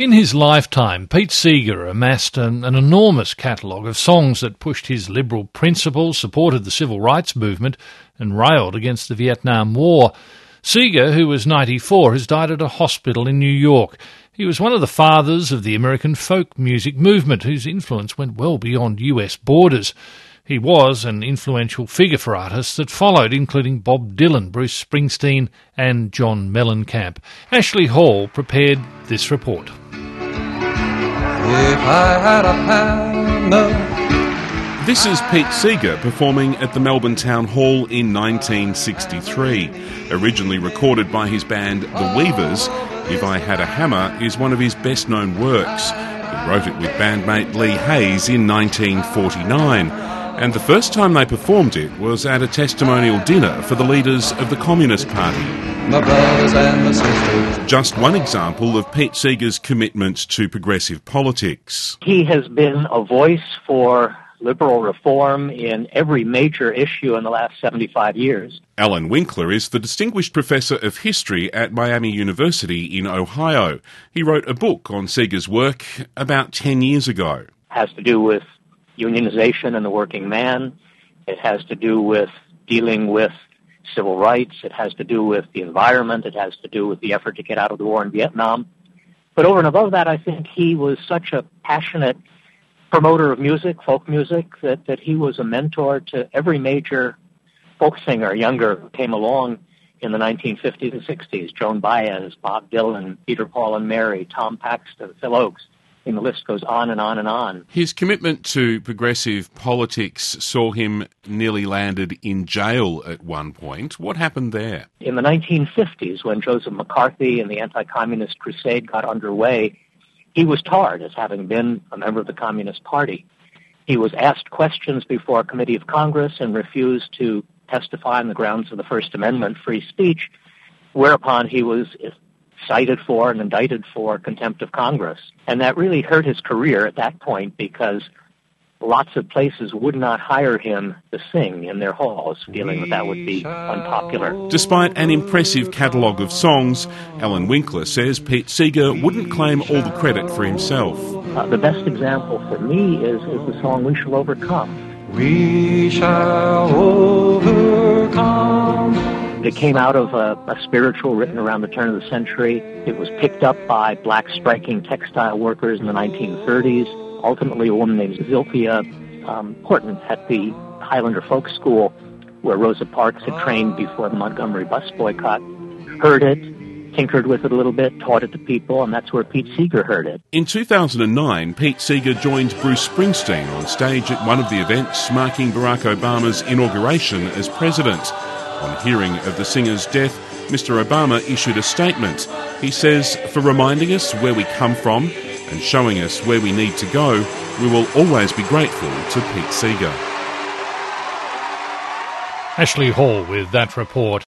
In his lifetime, Pete Seeger amassed an enormous catalogue of songs that pushed his liberal principles, supported the civil rights movement and railed against the Vietnam War. Seeger, who was 94, has died at a hospital in New York. He was one of the fathers of the American folk music movement, whose influence went well beyond US borders. He was an influential figure for artists that followed, including Bob Dylan, Bruce Springsteen and John Mellencamp. Ashley Hall prepared this report. If I had a hammer. This is Pete Seeger performing at the Melbourne Town Hall in 1963. Originally recorded by his band The Weavers, If I Had a Hammer is one of his best-known works. He wrote it with bandmate Lee Hayes in 1949. And the first time they performed it was at a testimonial dinner for the leaders of the Communist Party. My brothers and my sisters. Just one example of Pete Seeger's commitment to progressive politics. He has been a voice for liberal reform in every major issue in the last 75 years. Alan Winkler is the Distinguished Professor of History at Miami University in Ohio. He wrote a book on Seeger's work about 10 years ago. It has to do with unionization and the working man. It has to do with dealing with civil rights. It has to do with the environment. It has to do with the effort to get out of the war in Vietnam. But over and above that, I think he was such a passionate promoter of music, folk music, that he was a mentor to every major folk singer, younger, who came along in the 1950s and 60s. Joan Baez, Bob Dylan, Peter, Paul and Mary, Tom Paxton, Phil Oakes. And the list goes on and on and on. His commitment to progressive politics saw him nearly landed in jail at one point. What happened there? In the 1950s, when Joseph McCarthy and the anti-communist crusade got underway, he was tarred as having been a member of the Communist Party. He was asked questions before a committee of Congress and refused to testify on the grounds of the First Amendment, free speech, whereupon he was cited for and indicted for contempt of Congress. And that really hurt his career at that point because lots of places would not hire him to sing in their halls, feeling that would be unpopular. Despite an impressive catalogue of songs, Alan Winkler says Pete Seeger wouldn't claim all the credit for himself. The best example for me is the song We Shall Overcome. We shall overcome. It came out of a spiritual written around the turn of the century. It was picked up by black striking textile workers in the 1930s. Ultimately, a woman named Zilphia Horton at the Highlander Folk School, where Rosa Parks had trained before the Montgomery bus boycott, heard it, tinkered with it a little bit, taught it to people, and that's where Pete Seeger heard it. In 2009, Pete Seeger joined Bruce Springsteen on stage at one of the events marking Barack Obama's inauguration as president. On hearing of the singer's death, Mr. Obama issued a statement. He says, "For reminding us where we come from and showing us where we need to go, we will always be grateful to Pete Seeger." Ashley Hall with that report.